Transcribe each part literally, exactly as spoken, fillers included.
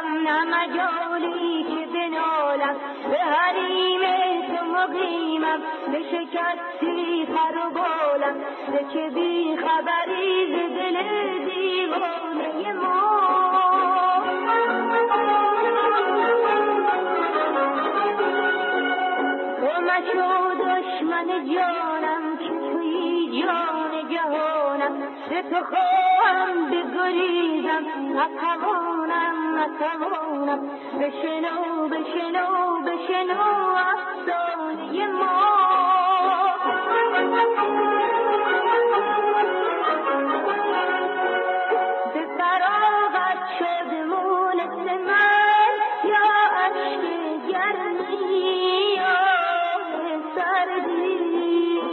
یارم نه مجالی که بنالم، به حریم تو مقیمم، به شکستی پر و بالم، به چه بی خبری ز دل دیوانه ما. تو مشو دشمن جانم که توی جان جهانم، به تو خواهم بگریزم نتوانم نتوانم. بشنو بشنو بشنو افسانه ما. به فراغت شد مونس من، یا اشک گرمی یا سردی،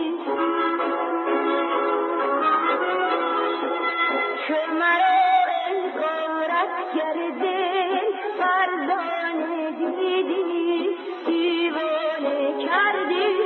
چه مرا انکارت کرده فرزانه دیدی دیوانه کردی.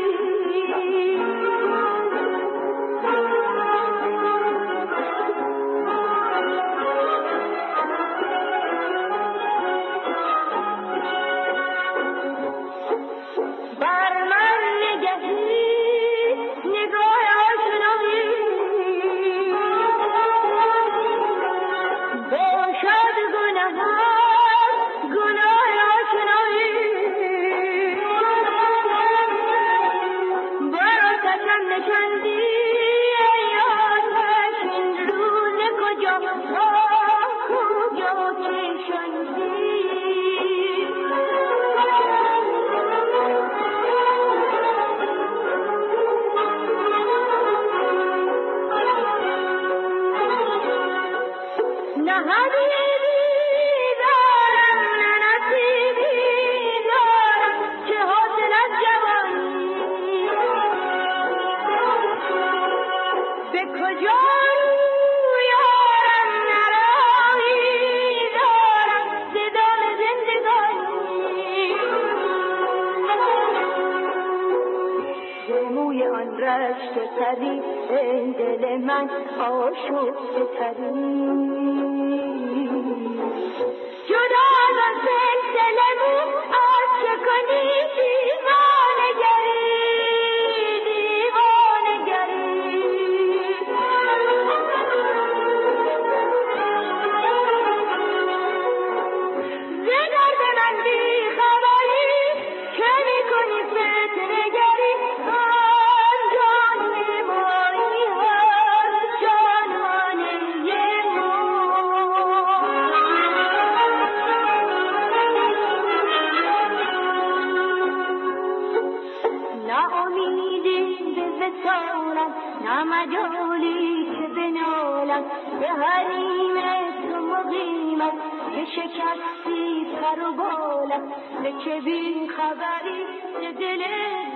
رشته تری ای دل من آشفته تری، جدا از سلسله از چه کنی دیوانه گری دیوانه گری. ز درد من بی خبری که می کنی فتنه گری، نه مجالی که بنالم، به حریم تو مقیمم، به شکستی پر و بالم، به چه بی خبری ز دل